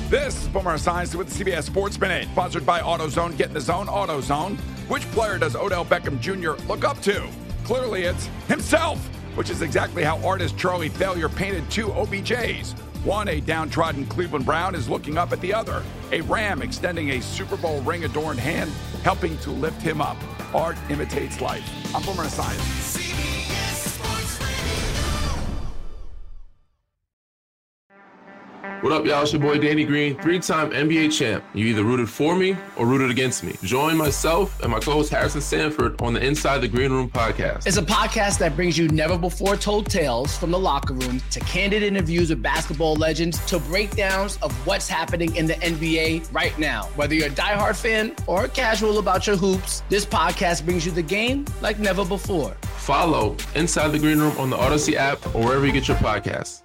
This is Boomer Esiason with the CBS Sports Minute, sponsored by AutoZone. Get in the zone, AutoZone. Which player does Odell Beckham Jr. look up to? Clearly it's himself, which is exactly how artist Charlie Thayer painted two OBJs. One, a downtrodden Cleveland Brown, is looking up at the other, a ram extending a Super Bowl ring-adorned hand, helping to lift him up. Art imitates life. I'm Boomer Esiason. What up, y'all? It's your boy Danny Green, three-time NBA champ. You either rooted for me or rooted against me. Join myself and my co-host Harrison Sanford on the Inside the Green Room podcast. It's a podcast that brings you never-before-told tales from the locker room to candid interviews with basketball legends to breakdowns of what's happening in the NBA right now. Whether you're a diehard fan or casual about your hoops, this podcast brings you the game like never before. Follow Inside the Green Room on the Odyssey app or wherever you get your podcasts.